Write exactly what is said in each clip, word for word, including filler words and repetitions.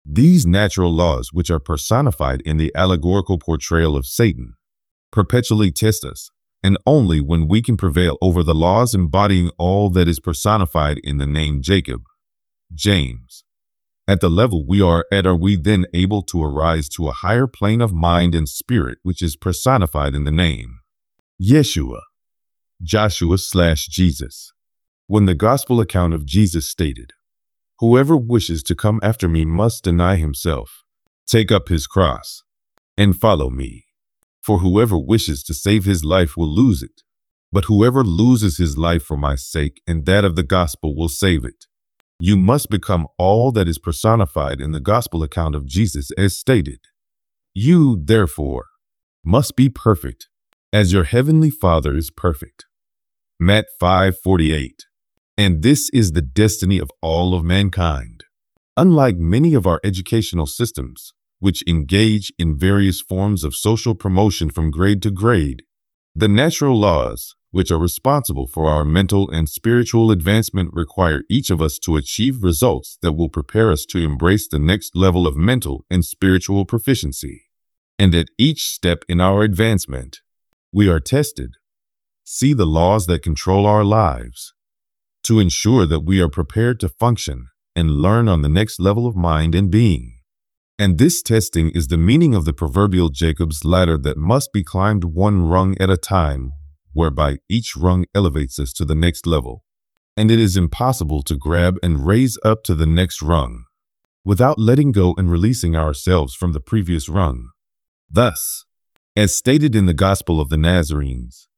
These natural laws, which are personified in the allegorical portrayal of Satan, perpetually test us, and only when we can prevail over the laws embodying all that is personified in the name Jacob, James, at the level we are at, are we then able to arise to a higher plane of mind and spirit, which is personified in the name Yeshua, Joshua slash Jesus. When the gospel account of Jesus stated, "Whoever wishes to come after me must deny himself, take up his cross, and follow me. For whoever wishes to save his life will lose it, but whoever loses his life for my sake and that of the gospel will save it." You must become all that is personified in the gospel account of Jesus as stated. You, therefore, must be perfect, as your heavenly Father is perfect. Matt five forty-eight. And this is the destiny of all of mankind. Unlike many of our educational systems, which engage in various forms of social promotion from grade to grade, the natural laws, which are responsible for our mental and spiritual advancement, require each of us to achieve results that will prepare us to embrace the next level of mental and spiritual proficiency. And at each step in our advancement, we are tested. See the laws that control our lives to ensure that we are prepared to function and learn on the next level of mind and being. And this testing is the meaning of the proverbial Jacob's ladder that must be climbed one rung at a time, whereby each rung elevates us to the next level, and it is impossible to grab and raise up to the next rung without letting go and releasing ourselves from the previous rung. Thus, as stated in the Gospel of the Nazarenes,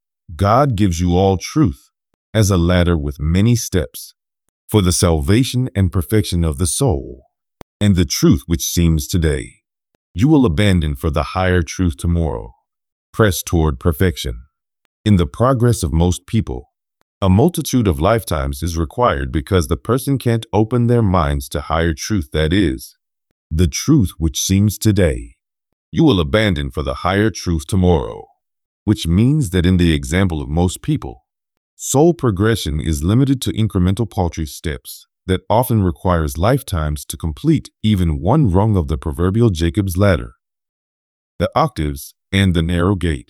God gives you all truth as a ladder with many steps for the salvation and perfection of the soul, and the truth which seems today, you will abandon for the higher truth tomorrow. Press toward perfection. In the progress of most people, a multitude of lifetimes is required because the person can't open their minds to higher truth, that is, the truth which seems today. You will abandon for the higher truth tomorrow, which means that in the example of most people, soul progression is limited to incremental paltry steps that often requires lifetimes to complete even one rung of the proverbial Jacob's ladder. The octaves and the narrow gate.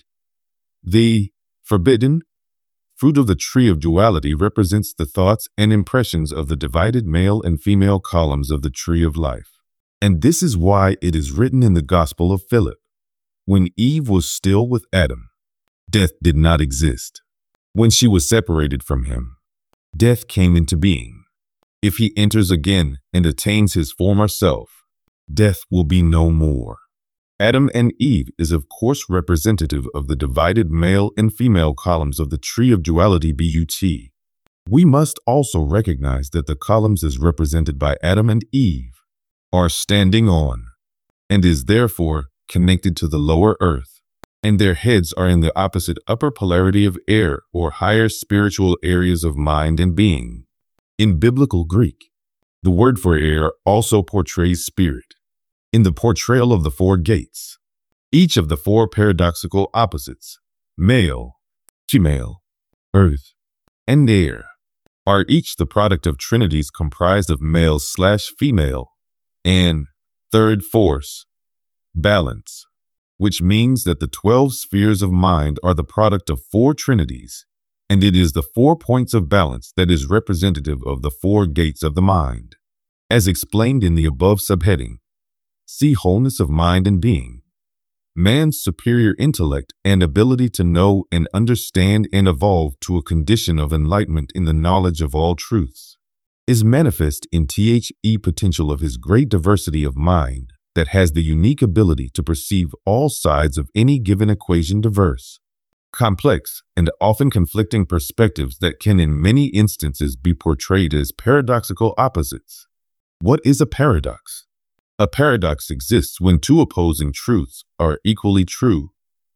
The forbidden fruit of the tree of duality represents the thoughts and impressions of the divided male and female columns of the tree of life. And this is why it is written in the Gospel of Philip, when Eve was still with Adam, death did not exist. When she was separated from him, death came into being. If he enters again and attains his former self, death will be no more. Adam and Eve is of course representative of the divided male and female columns of the tree of duality, but we must also recognize that the columns as represented by Adam and Eve are standing on, and is therefore connected to the lower earth, and their heads are in the opposite upper polarity of air or higher spiritual areas of mind and being. In biblical Greek, the word for air also portrays spirit. In the portrayal of the four gates, each of the four paradoxical opposites, male, female, earth, and air, are each the product of trinities comprised of male slash female and third force, balance, which means that the twelve spheres of mind are the product of four trinities, and it is the four points of balance that is representative of the four gates of the mind. As explained in the above subheading, see wholeness of mind and being. Man's superior intellect and ability to know and understand and evolve to a condition of enlightenment in the knowledge of all truths is manifest in the potential of his great diversity of mind that has the unique ability to perceive all sides of any given equation, diverse, complex, and often conflicting perspectives that can in many instances be portrayed as paradoxical opposites. What is a paradox? A paradox exists when two opposing truths are equally true,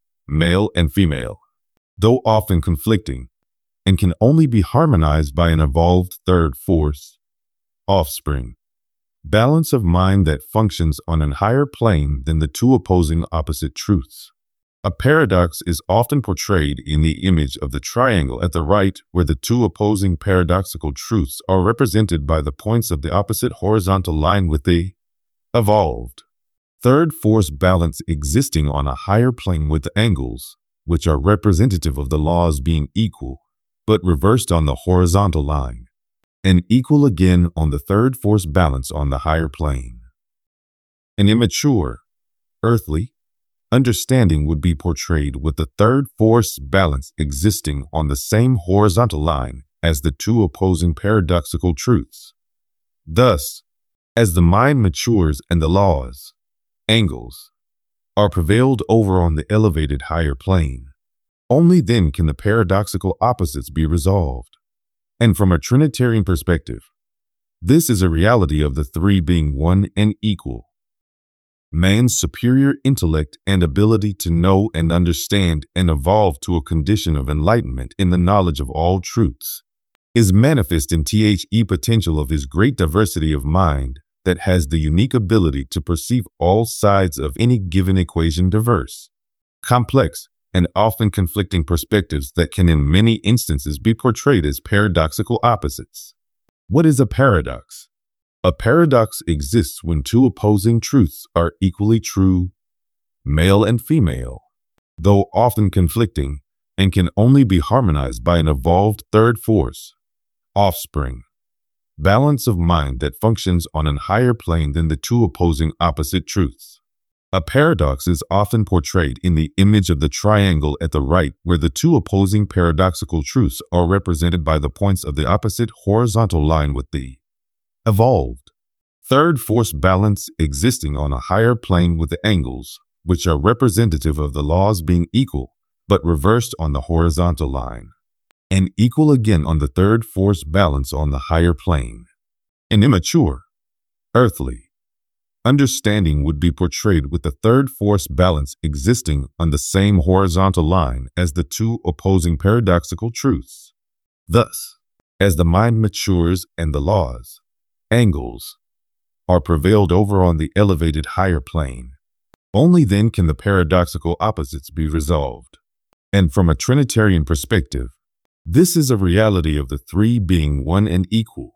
male and female, though often conflicting, and can only be harmonized by an evolved third force, offspring, balance of mind that functions on a higher plane than the two opposing opposite truths. A paradox is often portrayed in the image of the triangle at the right, where the two opposing paradoxical truths are represented by the points of the opposite horizontal line with the Evolved. Third force balance existing on a higher plane with angles, which are representative of the laws being equal, but reversed on the horizontal line, and equal again on the third force balance on the higher plane. An immature, earthly, understanding would be portrayed with the third force balance existing on the same horizontal line as the two opposing paradoxical truths. Thus, as the mind matures and the laws, angles, are prevailed over on the elevated higher plane, only then can the paradoxical opposites be resolved. And from a Trinitarian perspective, this is a reality of the three being one and equal. Man's superior intellect and ability to know and understand and evolve to a condition of enlightenment in the knowledge of all truths is manifest in the potential of his great diversity of mind that has the unique ability to perceive all sides of any given equation diverse, complex, and often conflicting perspectives that can in many instances be portrayed as paradoxical opposites. What is a paradox? A paradox exists when two opposing truths are equally true, male and female, though often conflicting, and can only be harmonized by an evolved third force, offspring, balance of mind that functions on a higher plane than the two opposing opposite truths. A paradox is often portrayed in the image of the triangle at the right, where the two opposing paradoxical truths are represented by the points of the opposite horizontal line with the evolved third force balance existing on a higher plane with the angles, which are representative of the laws being equal, but reversed on the horizontal line, and equal again on the third force balance on the higher plane. An immature, earthly, understanding would be portrayed with the third force balance existing on the same horizontal line as the two opposing paradoxical truths. Thus, as the mind matures and the laws, angles, are prevailed over on the elevated higher plane, only then can the paradoxical opposites be resolved. And from a Trinitarian perspective, this is a reality of the three being one and equal.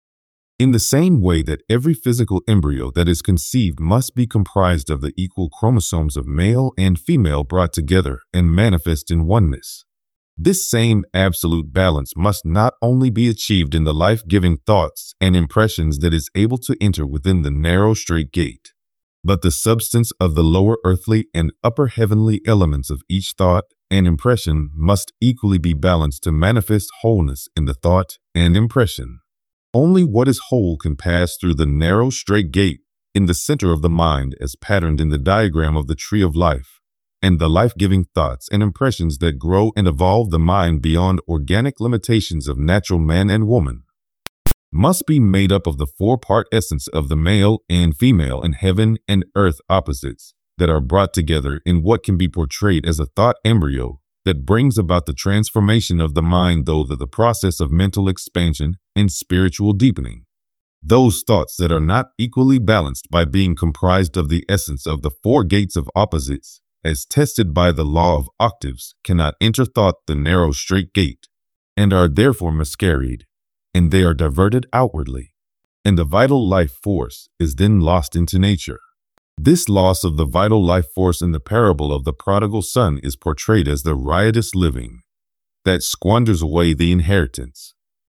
In the same way that every physical embryo that is conceived must be comprised of the equal chromosomes of male and female brought together and manifest in oneness, this same absolute balance must not only be achieved in the life-giving thoughts and impressions that is able to enter within the narrow straight gate, but the substance of the lower earthly and upper heavenly elements of each thought and impression must equally be balanced to manifest wholeness in the thought and impression. Only what is whole can pass through the narrow straight gate in the center of the mind as patterned in the diagram of the tree of life, and the life-giving thoughts and impressions that grow and evolve the mind beyond organic limitations of natural man and woman must be made up of the four-part essence of the male and female and heaven and earth opposites that are brought together in what can be portrayed as a thought embryo that brings about the transformation of the mind through the process of mental expansion and spiritual deepening. Those thoughts that are not equally balanced by being comprised of the essence of the four gates of opposites, as tested by the law of octaves, cannot enter thought the narrow straight gate, and are therefore miscarried, and they are diverted outwardly, and the vital life force is then lost into nature. This loss of the vital life force in the parable of the prodigal son is portrayed as the riotous living that squanders away the inheritance.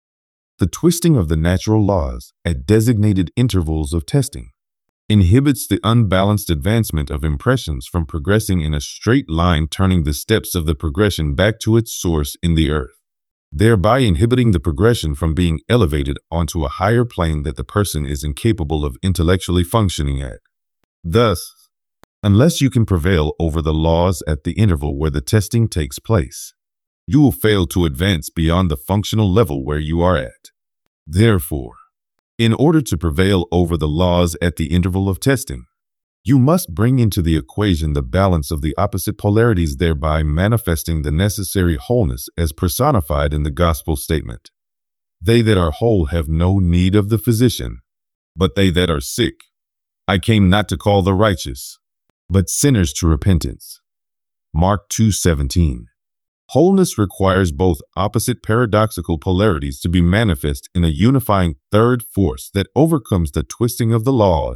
The twisting of the natural laws at designated intervals of testing inhibits the unbalanced advancement of impressions from progressing in a straight line, turning the steps of the progression back to its source in the earth, thereby inhibiting the progression from being elevated onto a higher plane that the person is incapable of intellectually functioning at. Thus, unless you can prevail over the laws at the interval where the testing takes place, you will fail to advance beyond the functional level where you are at. Therefore, in order to prevail over the laws at the interval of testing, you must bring into the equation the balance of the opposite polarities, thereby manifesting the necessary wholeness as personified in the gospel statement. They that are whole have no need of the physician, but they that are sick. I came not to call the righteous, but sinners to repentance. Mark two seventeen. Wholeness requires both opposite paradoxical polarities to be manifest in a unifying third force that overcomes the twisting of the laws,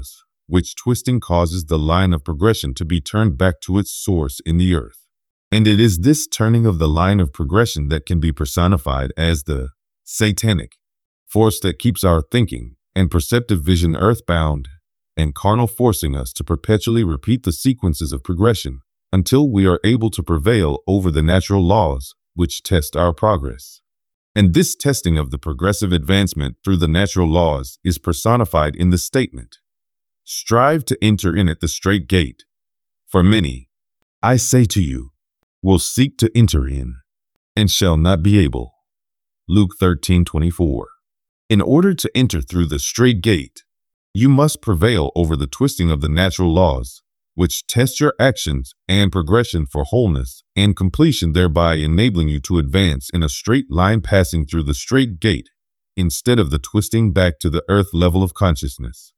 which twisting causes the line of progression to be turned back to its source in the earth. And it is this turning of the line of progression that can be personified as the satanic force that keeps our thinking and perceptive vision earthbound and carnal, forcing us to perpetually repeat the sequences of progression until we are able to prevail over the natural laws which test our progress. And this testing of the progressive advancement through the natural laws is personified in the statement, "Strive to enter in at the straight gate. For many, I say to you, will seek to enter in, and shall not be able." Luke thirteen twenty-four. In order to enter through the straight gate, you must prevail over the twisting of the natural laws, which test your actions and progression for wholeness and completion, thereby enabling you to advance in a straight line, passing through the straight gate instead of the twisting back to the earth level of consciousness.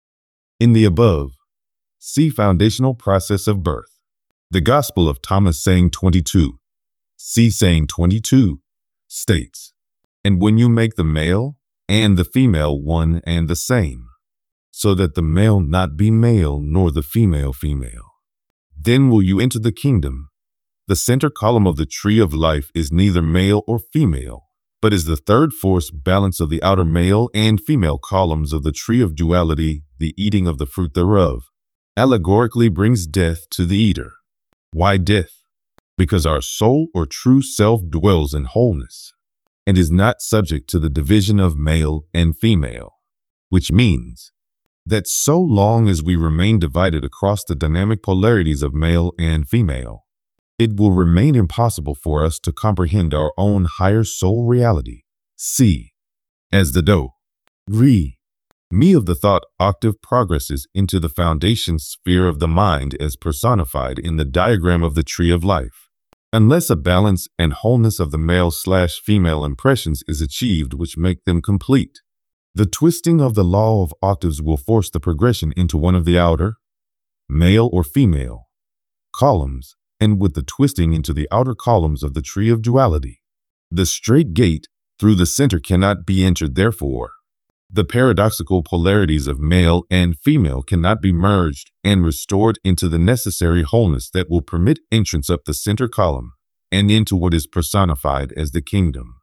In the above, see foundational process of birth. The Gospel of Thomas saying twenty-two, see saying twenty-two, states, "And when you make the male and the female one and the same, so that the male not be male nor the female female, then will you enter the kingdom." The center column of the tree of life is neither male or female, but is the third force balance of the outer male and female columns of the tree of duality. The eating of the fruit thereof allegorically brings death to the eater. Why death? Because our soul or true self dwells in wholeness and is not subject to the division of male and female, which means that so long as we remain divided across the dynamic polarities of male and female, it will remain impossible for us to comprehend our own higher soul reality. See, as the do, re, me of the thought octave progresses into the foundation sphere of the mind as personified in the diagram of the tree of life, unless a balance and wholeness of the male slash female impressions is achieved which make them complete. The twisting of the law of octaves will force the progression into one of the outer, male or female, columns, and with the twisting into the outer columns of the tree of duality. The straight gate through the center cannot be entered, therefore. The paradoxical polarities of male and female cannot be merged and restored into the necessary wholeness that will permit entrance up the center column and into what is personified as the kingdom.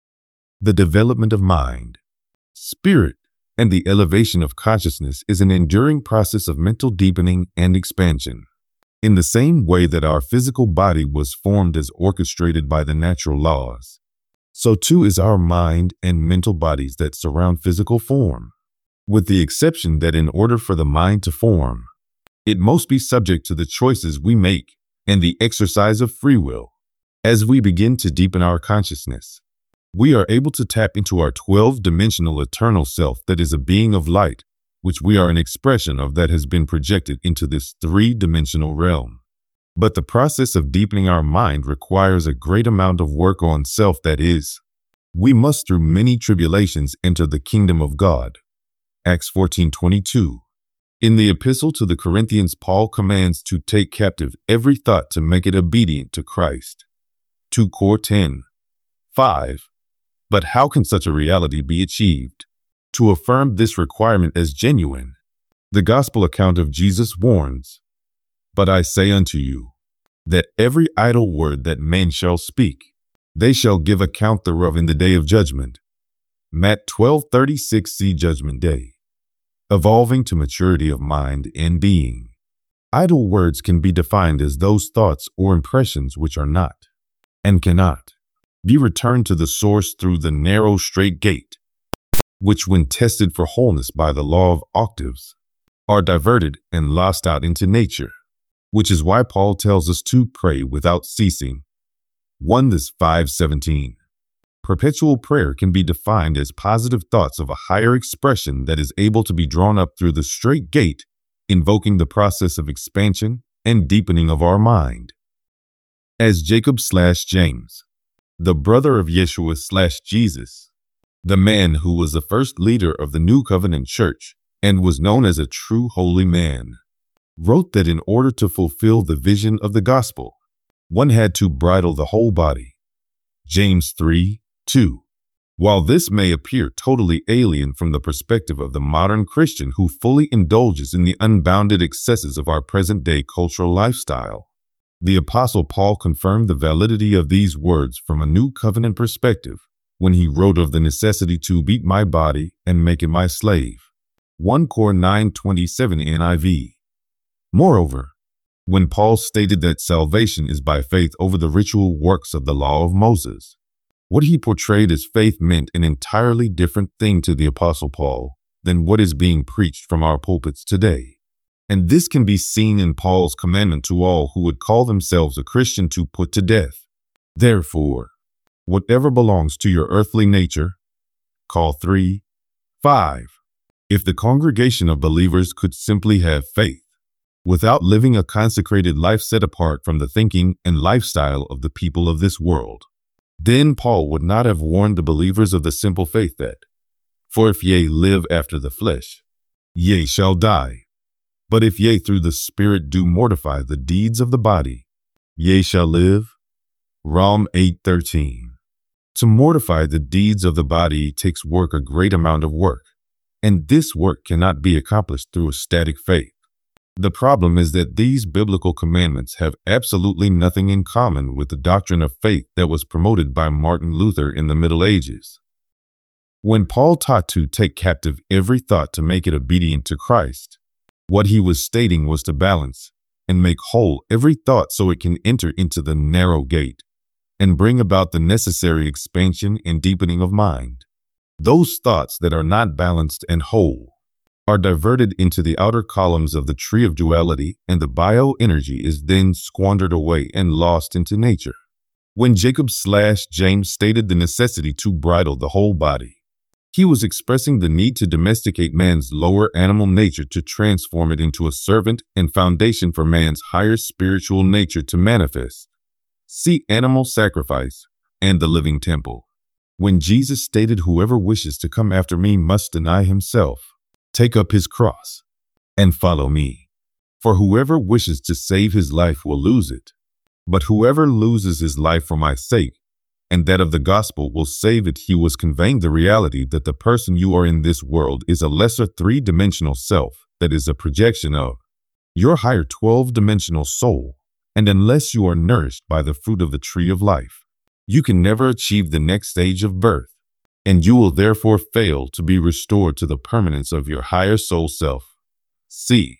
The development of mind, spirit, and the elevation of consciousness is an enduring process of mental deepening and expansion. In the same way that our physical body was formed as orchestrated by the natural laws, so too is our mind and mental bodies that surround physical form, with the exception that in order for the mind to form, it must be subject to the choices we make and the exercise of free will. As we begin to deepen our consciousness, we are able to tap into our twelve-dimensional eternal self that is a being of light, which we are an expression of that has been projected into this three-dimensional realm. But the process of deepening our mind requires a great amount of work on self. That is, we must through many tribulations enter the kingdom of God. Acts fourteen twenty-two. In the epistle to the Corinthians, Paul commands to take captive every thought to make it obedient to Christ. two Cor ten five. But how can such a reality be achieved? To affirm this requirement as genuine, the gospel account of Jesus warns, "But I say unto you, that every idle word that men shall speak, they shall give account thereof in the day of judgment." Matt twelve thirty-six. See Judgment Day. Evolving to maturity of mind and being. Idle words can be defined as those thoughts or impressions which are not, and cannot, be returned to the source through the narrow straight gate, which when tested for wholeness by the law of octaves, are diverted and lost out into nature, which is why Paul tells us to pray without ceasing. First Thess five seventeen. Perpetual prayer can be defined as positive thoughts of a higher expression that is able to be drawn up through the straight gate, invoking the process of expansion and deepening of our mind. As Jacob slash James, the brother of Yeshua slash Jesus, the man who was the first leader of the New Covenant Church and was known as a true holy man, wrote that in order to fulfill the vision of the gospel, one had to bridle the whole body. James three two. While this may appear totally alien from the perspective of the modern Christian who fully indulges in the unbounded excesses of our present-day cultural lifestyle, the Apostle Paul confirmed the validity of these words from a new covenant perspective when he wrote of the necessity to beat my body and make it my slave. First Corinthians nine twenty-seven N I V. Moreover, when Paul stated that salvation is by faith over the ritual works of the law of Moses, what he portrayed as faith meant an entirely different thing to the Apostle Paul than what is being preached from our pulpits today. And this can be seen in Paul's commandment to all who would call themselves a Christian to put to death. Therefore, whatever belongs to your earthly nature, call three, five. If the congregation of believers could simply have faith, without living a consecrated life set apart from the thinking and lifestyle of the people of this world, then Paul would not have warned the believers of the simple faith that, for if ye live after the flesh, ye shall die. But if ye through the Spirit do mortify the deeds of the body, ye shall live. Romans eight thirteen. To mortify the deeds of the body takes work, a great amount of work, and this work cannot be accomplished through a static faith. The problem is that these biblical commandments have absolutely nothing in common with the doctrine of faith that was promoted by Martin Luther in the Middle Ages. When Paul taught to take captive every thought to make it obedient to Christ, what he was stating was to balance and make whole every thought so it can enter into the narrow gate and bring about the necessary expansion and deepening of mind. Those thoughts that are not balanced and whole are diverted into the outer columns of the tree of duality, and the bioenergy is then squandered away and lost into nature. When Jacob slash James stated the necessity to bridle the whole body, he was expressing the need to domesticate man's lower animal nature to transform it into a servant and foundation for man's higher spiritual nature to manifest. See Animal Sacrifice and the Living Temple. When Jesus stated, whoever wishes to come after me must deny himself, take up his cross, and follow me. For whoever wishes to save his life will lose it, but whoever loses his life for my sake and that of the gospel will save it. He was conveying the reality that the person you are in this world is a lesser three-dimensional self that is a projection of your higher twelve-dimensional soul, and unless you are nourished by the fruit of the tree of life, you can never achieve the next stage of birth, and you will therefore fail to be restored to the permanence of your higher soul self. C.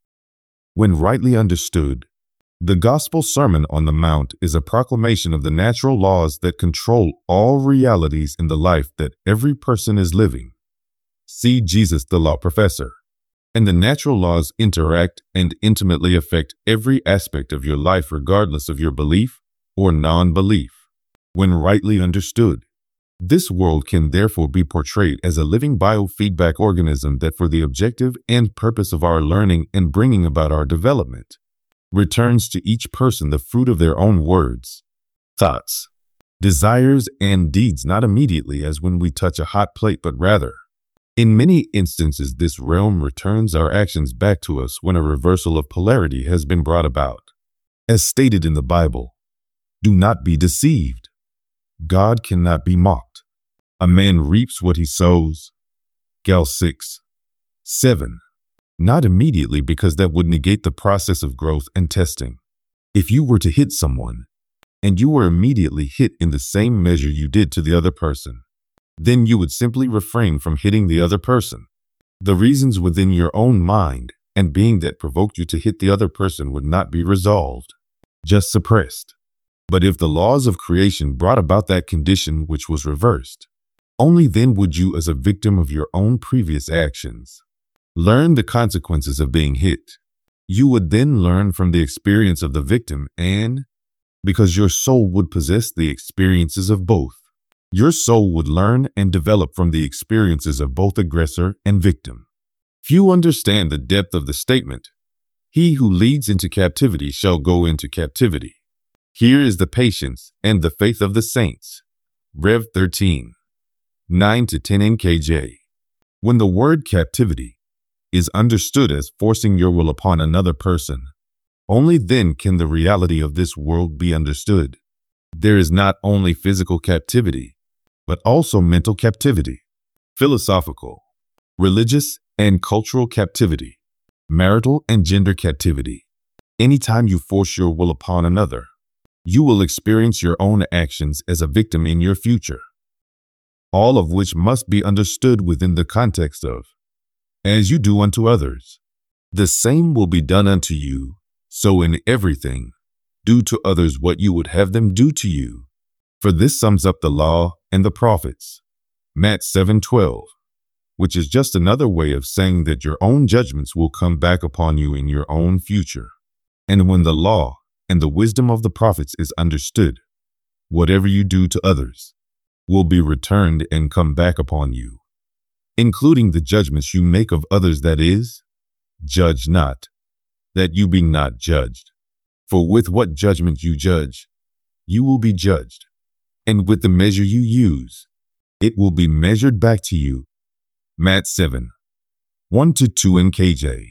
When rightly understood, the Gospel Sermon on the Mount is a proclamation of the natural laws that control all realities in the life that every person is living. See Jesus the Law Professor. And the natural laws interact and intimately affect every aspect of your life regardless of your belief or non-belief. When rightly understood, this world can therefore be portrayed as a living biofeedback organism that, for the objective and purpose of our learning and bringing about our development, returns to each person the fruit of their own words, thoughts, desires, and deeds, not immediately as when we touch a hot plate, but rather, in many instances, this realm returns our actions back to us when a reversal of polarity has been brought about. As stated in the Bible, do not be deceived. God cannot be mocked. A man reaps what he sows. Gal six, seven. Not immediately, because that would negate the process of growth and testing. If you were to hit someone, and you were immediately hit in the same measure you did to the other person, then you would simply refrain from hitting the other person. The reasons within your own mind and being that provoked you to hit the other person would not be resolved, just suppressed. But if the laws of creation brought about that condition which was reversed, only then would you, as a victim of your own previous actions, learn the consequences of being hit. You would then learn from the experience of the victim, and because your soul would possess the experiences of both, your soul would learn and develop from the experiences of both aggressor and victim. Few understand the depth of the statement, he who leads into captivity shall go into captivity. Here is the patience and the faith of the saints. Rev thirteen, nine to ten N K J. When the word captivity is understood as forcing your will upon another person, only then can the reality of this world be understood. There is not only physical captivity, but also mental captivity, philosophical, religious and cultural captivity, marital and gender captivity. Anytime you force your will upon another, you will experience your own actions as a victim in your future, all of which must be understood within the context of, as you do unto others, the same will be done unto you. So in everything, do to others what you would have them do to you. For this sums up the law and the prophets. Matthew seven twelve, which is just another way of saying that your own judgments will come back upon you in your own future. And when the law and the wisdom of the prophets is understood, whatever you do to others will be returned and come back upon you, including the judgments you make of others, that is, judge not, that you be not judged. For with what judgment you judge, you will be judged, and with the measure you use, it will be measured back to you. Matthew seven, one to two N K J.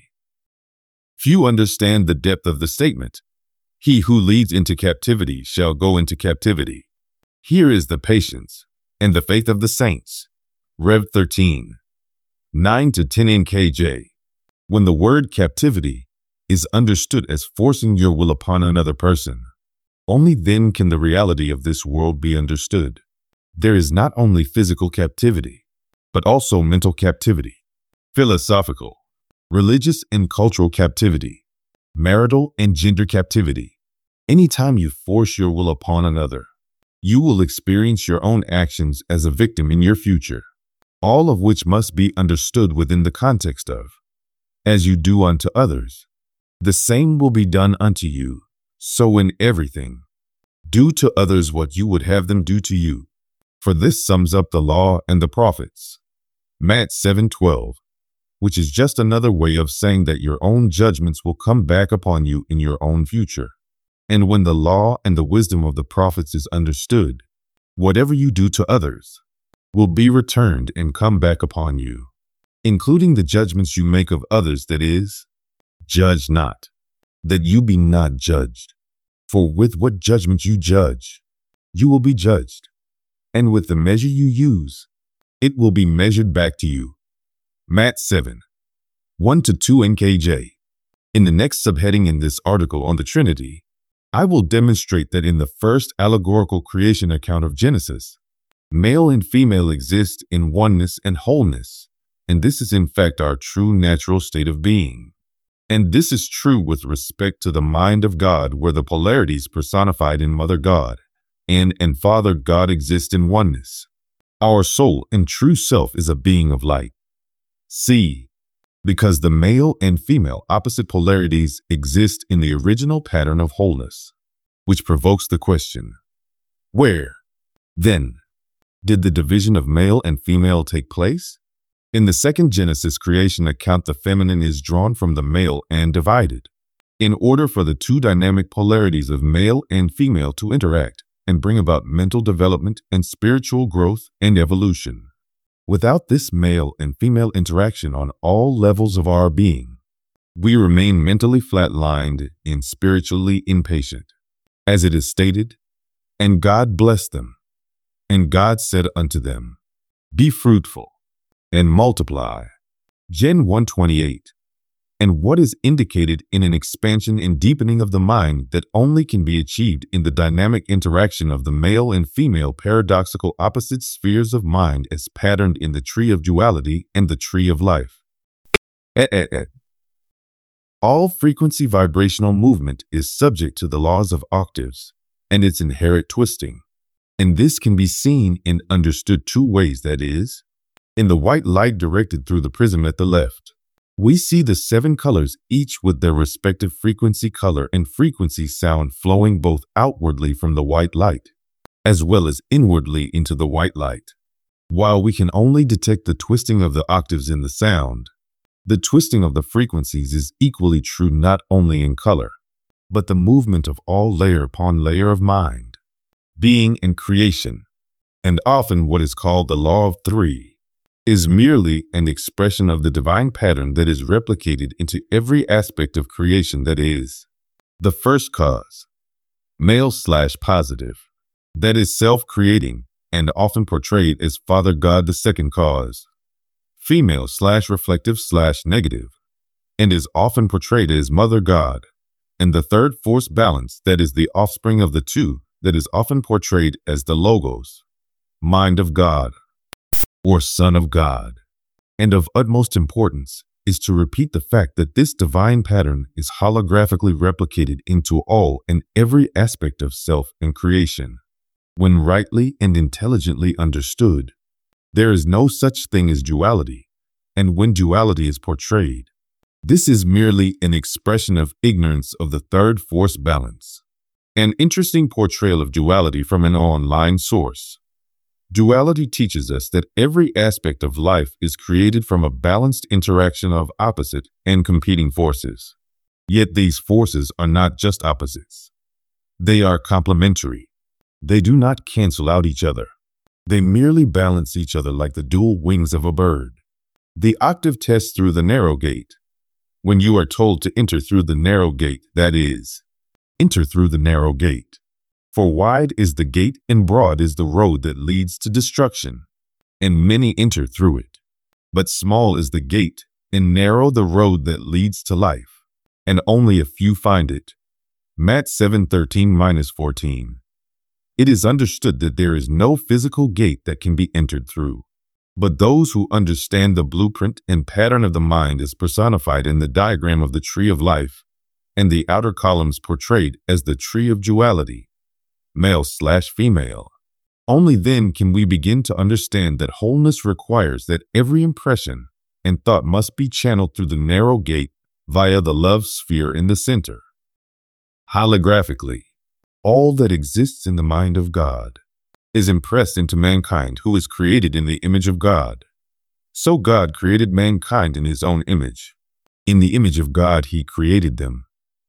Few understand the depth of the statement. He who leads into captivity shall go into captivity. Here is the patience and the faith of the saints. Rev thirteen, nine to ten N K J. When the word captivity is understood as forcing your will upon another person, only then can the reality of this world be understood. There is not only physical captivity, but also mental captivity, philosophical, religious and cultural captivity, marital and gender captivity. Anytime you force your will upon another, you will experience your own actions as a victim in your future, all of which must be understood within the context of, as you do unto others, the same will be done unto you. So in everything, do to others what you would have them do to you. For this sums up the law and the prophets. Matthew seven twelve, which is just another way of saying that your own judgments will come back upon you in your own future. And when the law and the wisdom of the prophets is understood, whatever you do to others will be returned and come back upon you, including the judgments you make of others, that is, judge not, that you be not judged. For with what judgment you judge, you will be judged, and with the measure you use, it will be measured back to you. Matthew seven, one to two N K J. In the next subheading in this article on the Trinity, I will demonstrate that in the first allegorical creation account of Genesis, male and female exist in oneness and wholeness, and this is in fact our true natural state of being. And this is true with respect to the mind of God, where the polarities personified in Mother God and and Father God exist in oneness. Our soul and true self is a being of light. C. Because the male and female opposite polarities exist in the original pattern of wholeness, which provokes the question, where, then, did the division of male and female take place? In the second Genesis creation account, the feminine is drawn from the male and divided, in order for the two dynamic polarities of male and female to interact and bring about mental development and spiritual growth and evolution. Without this male and female interaction on all levels of our being, we remain mentally flatlined and spiritually impatient. As it is stated, and God blessed them, and God said unto them, be fruitful and multiply. Gen one twenty-eight. And what is indicated in an expansion and deepening of the mind that only can be achieved in the dynamic interaction of the male and female paradoxical opposite spheres of mind as patterned in the tree of duality and the tree of life. Eh, eh, eh. All frequency vibrational movement is subject to the laws of octaves and its inherent twisting, and this can be seen and understood two ways, that is, in the white light directed through the prism at the left. We see the seven colors, each with their respective frequency color and frequency sound flowing both outwardly from the white light, as well as inwardly into the white light. While we can only detect the twisting of the octaves in the sound, the twisting of the frequencies is equally true not only in color, but the movement of all layer upon layer of mind, being, and creation. And often what is called the law of three is merely an expression of the divine pattern that is replicated into every aspect of creation, that is, the first cause, male slash positive, that is self-creating and often portrayed as Father God, the second cause, female slash reflective slash negative, and is often portrayed as Mother God, and the third force balance that is the offspring of the two that is often portrayed as the Logos, mind of God, or Son of God. And of utmost importance is to repeat the fact that this divine pattern is holographically replicated into all and every aspect of self and creation. When rightly and intelligently understood, there is no such thing as duality, and when duality is portrayed, this is merely an expression of ignorance of the third force balance. An interesting portrayal of duality from an online source. Duality teaches us that every aspect of life is created from a balanced interaction of opposite and competing forces. Yet these forces are not just opposites. They are complementary. They do not cancel out each other. They merely balance each other like the dual wings of a bird. The octave test through the narrow gate. When you are told to enter through the narrow gate, that is, enter through the narrow gate. For wide is the gate and broad is the road that leads to destruction, and many enter through it. But small is the gate and narrow the road that leads to life, and only a few find it. Matt seven thirteen to fourteen. It is understood that there is no physical gate that can be entered through. But those who understand the blueprint and pattern of the mind as personified in the diagram of the tree of life, and the outer columns portrayed as the tree of duality, male slash female, only then can we begin to understand that wholeness requires that every impression and thought must be channeled through the narrow gate via the love sphere in the center. Holographically, all that exists in the mind of God is impressed into mankind, who is created in the image of God. So God created mankind in his own image. In the image of God he created them.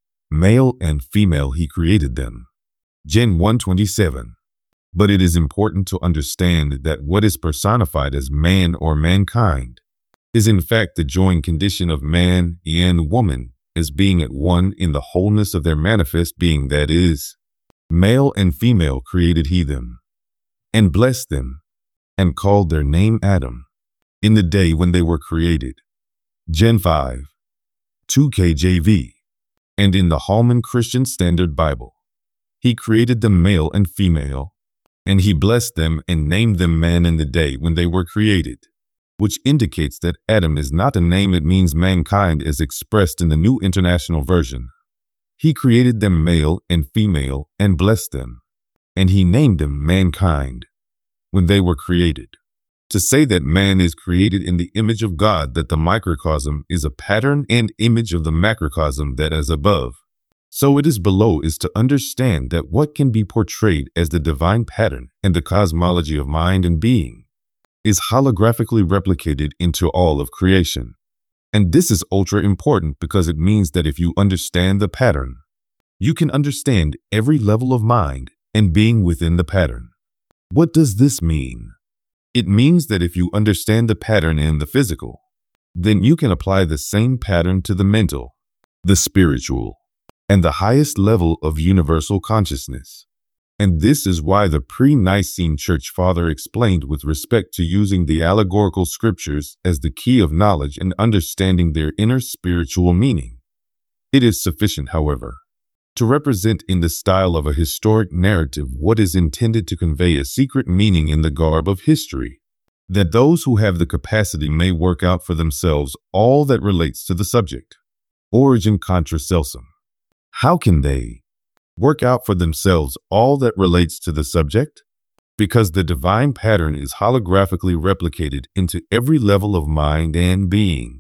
Male and female he created them. Gen one twenty-seven. But it is important to understand that what is personified as man or mankind is in fact the joined condition of man and woman as being at one in the wholeness of their manifest being, that is, male and female created he them, and blessed them, and called their name Adam, in the day when they were created. Gen five, two K J V, and in the Holman Christian Standard Bible. He created them male and female, and he blessed them and named them man in the day when they were created, which indicates that Adam is not a name, it means mankind as expressed in the New International Version. He created them male and female and blessed them, and he named them mankind when they were created. To say that man is created in the image of God, that the microcosm is a pattern and image of the macrocosm that is above, so it is below, is to understand that what can be portrayed as the divine pattern and the cosmology of mind and being is holographically replicated into all of creation. And this is ultra important because it means that if you understand the pattern, you can understand every level of mind and being within the pattern. What does this mean? It means that if you understand the pattern in the physical, then you can apply the same pattern to the mental, the spiritual, and the highest level of universal consciousness. And this is why the pre-Nicene Church Father explained with respect to using the allegorical scriptures as the key of knowledge and understanding their inner spiritual meaning. It is sufficient, however, to represent in the style of a historic narrative what is intended to convey a secret meaning in the garb of history, that those who have the capacity may work out for themselves all that relates to the subject. Origin contra celsum. How can they work out for themselves all that relates to the subject? Because the divine pattern is holographically replicated into every level of mind and being.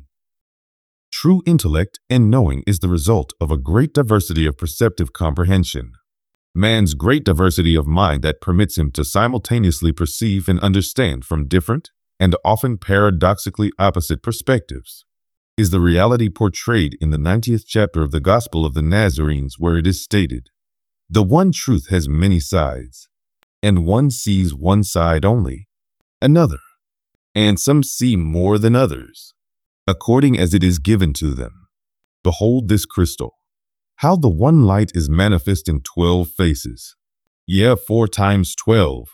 True intellect and knowing is the result of a great diversity of perceptive comprehension. Man's great diversity of mind that permits him to simultaneously perceive and understand from different and often paradoxically opposite perspectives is the reality portrayed in the ninetieth chapter of the Gospel of the Nazarenes, where it is stated, "The one truth has many sides, and one sees one side only, another, and some see more than others, according as it is given to them. Behold this crystal, how the one light is manifest in twelve faces, yea, four times twelve,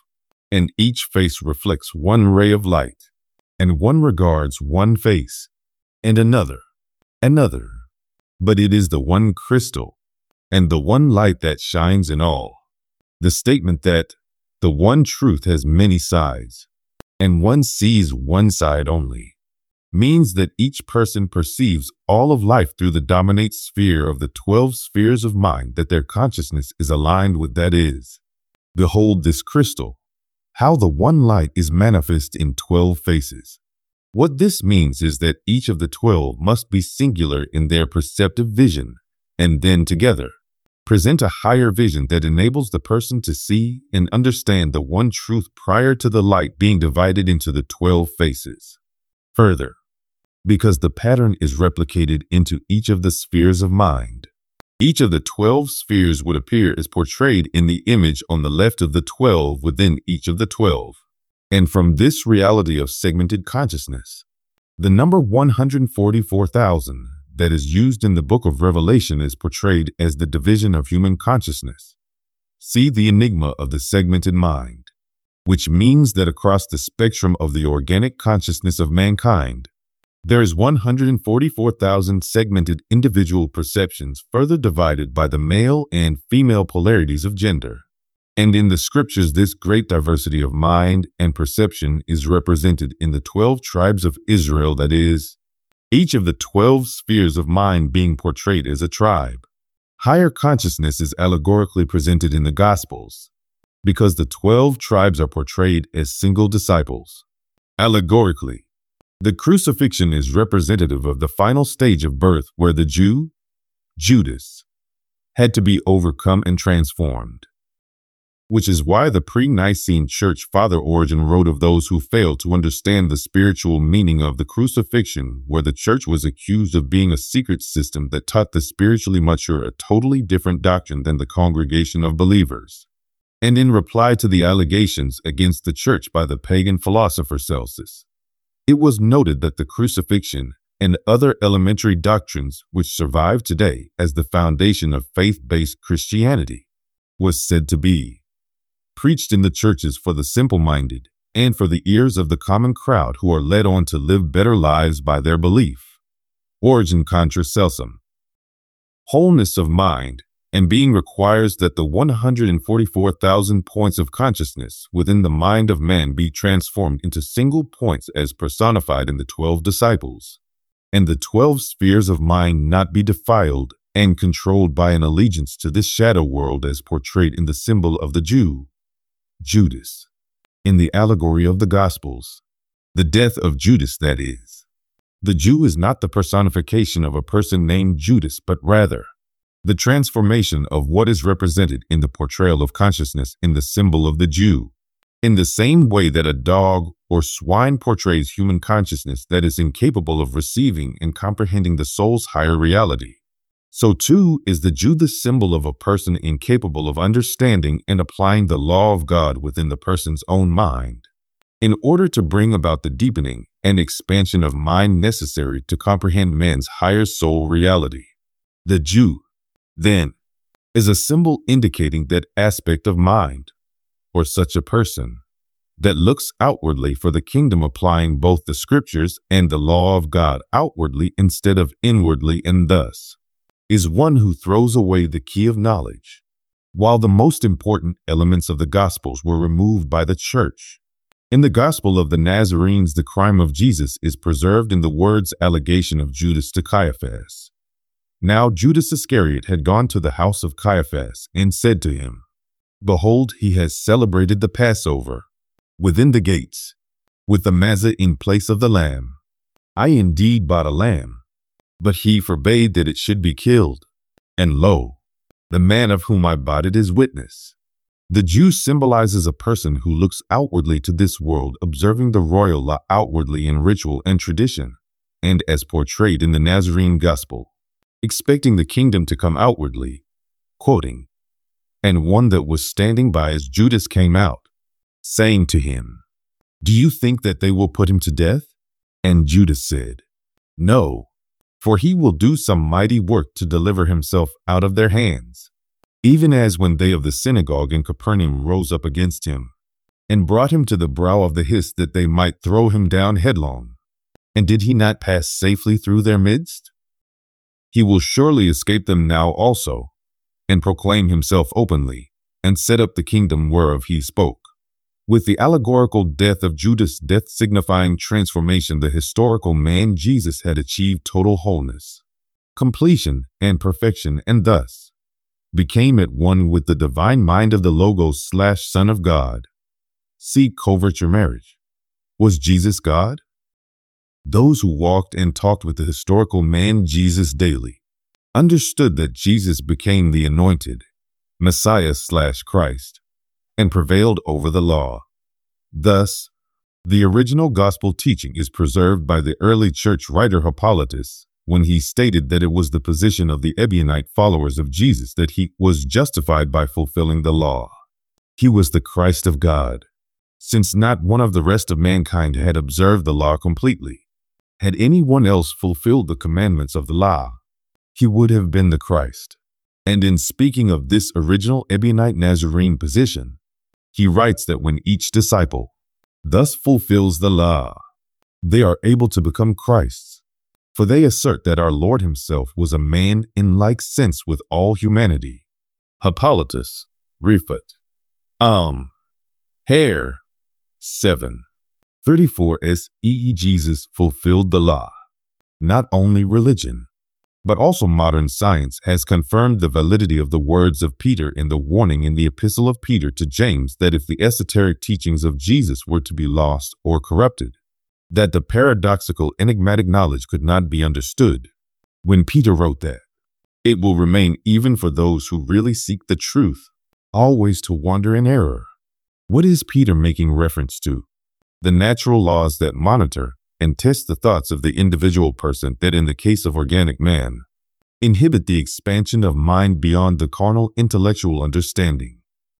and each face reflects one ray of light, and one regards one face, and another, another. But it is the one crystal, and the one light that shines in all. The statement that the one truth has many sides, and one sees one side only, means that each person perceives all of life through the dominate sphere of the twelve spheres of mind that their consciousness is aligned with. That is, behold this crystal, how the one light is manifest in twelve faces. What this means is that each of the twelve must be singular in their perceptive vision, and then together present a higher vision that enables the person to see and understand the one truth prior to the light being divided into the twelve faces. Further, because the pattern is replicated into each of the spheres of mind, each of the twelve spheres would appear as portrayed in the image on the left of the twelve within each of the twelve. And from this reality of segmented consciousness, the number one hundred forty-four thousand that is used in the book of Revelation is portrayed as the division of human consciousness. See the enigma of the segmented mind, which means that across the spectrum of the organic consciousness of mankind, there is one hundred forty-four thousand segmented individual perceptions further divided by the male and female polarities of gender. And in the scriptures, this great diversity of mind and perception is represented in the twelve tribes of Israel, that is, each of the twelve spheres of mind being portrayed as a tribe. Higher consciousness is allegorically presented in the Gospels, because the twelve tribes are portrayed as single disciples. Allegorically, the crucifixion is representative of the final stage of birth where the Jew, Judas, had to be overcome and transformed, which is why the pre-Nicene Church Father Origen wrote of those who failed to understand the spiritual meaning of the crucifixion, where the church was accused of being a secret system that taught the spiritually mature a totally different doctrine than the congregation of believers. And in reply to the allegations against the church by the pagan philosopher Celsus, it was noted that the crucifixion and other elementary doctrines which survive today as the foundation of faith-based Christianity was said to be preached in the churches for the simple-minded and for the ears of the common crowd who are led on to live better lives by their belief. Origen contra Celsum. Wholeness of mind and being requires that the one hundred forty-four thousand points of consciousness within the mind of man be transformed into single points as personified in the twelve disciples, and the twelve spheres of mind not be defiled and controlled by an allegiance to this shadow world as portrayed in the symbol of the Jew, Judas, in the allegory of the Gospels. The death of Judas, that is. The Jew is not the personification of a person named Judas, but rather the transformation of what is represented in the portrayal of consciousness in the symbol of the Jew. In the same way that a dog or swine portrays human consciousness that is incapable of receiving and comprehending the soul's higher reality, so too is the Jew the symbol of a person incapable of understanding and applying the law of God within the person's own mind, in order to bring about the deepening and expansion of mind necessary to comprehend man's higher soul reality. The Jew, then, is a symbol indicating that aspect of mind, or such a person, that looks outwardly for the kingdom, applying both the scriptures and the law of God outwardly instead of inwardly, and thus is one who throws away the key of knowledge, while the most important elements of the Gospels were removed by the church. In the Gospel of the Nazarenes, the crime of Jesus is preserved in the words allegation of Judas to Caiaphas. Now Judas Iscariot had gone to the house of Caiaphas and said to him, Behold, he has celebrated the Passover within the gates, with the mazzah in place of the lamb. I indeed bought a lamb, but he forbade that it should be killed. And lo, the man of whom I bought it is witness. The Jew symbolizes a person who looks outwardly to this world, observing the royal law outwardly in ritual and tradition, and as portrayed in the Nazarene Gospel, expecting the kingdom to come outwardly, quoting, And one that was standing by as Judas came out, saying to him, Do you think that they will put him to death? And Judas said, No, for he will do some mighty work to deliver himself out of their hands. Even as when they of the synagogue in Capernaum rose up against him, and brought him to the brow of the hiss that they might throw him down headlong. And did he not pass safely through their midst? He will surely escape them now also, and proclaim himself openly, and set up the kingdom whereof he spoke. With the allegorical death of Judas, death signifying transformation, the historical man Jesus had achieved total wholeness, completion, and perfection, and thus became at one with the divine mind of the Logos slash Son of God. See Covert Your Marriage. Was Jesus God? Those who walked and talked with the historical man Jesus daily understood that Jesus became the anointed Messiah slash Christ and prevailed over the law. Thus, the original gospel teaching is preserved by the early church writer Hippolytus when he stated that it was the position of the Ebionite followers of Jesus that he was justified by fulfilling the law. He was the Christ of God, since not one of the rest of mankind had observed the law completely. Had anyone else fulfilled the commandments of the law, he would have been the Christ. And in speaking of this original Ebionite Nazarene position, he writes that when each disciple thus fulfills the law, they are able to become Christs. For they assert that our Lord himself was a man in like sense with all humanity. Hippolytus, Refut. Um, Hair, seven. thirty-four S E E Jesus fulfilled the law. Not only religion, but also modern science has confirmed the validity of the words of Peter in the warning in the Epistle of Peter to James that if the esoteric teachings of Jesus were to be lost or corrupted, that the paradoxical, enigmatic knowledge could not be understood. When Peter wrote that, it will remain even for those who really seek the truth, always to wander in error. What is Peter making reference to? The natural laws that monitor and test the thoughts of the individual person that, in the case of organic man, inhibit the expansion of mind beyond the carnal intellectual understanding.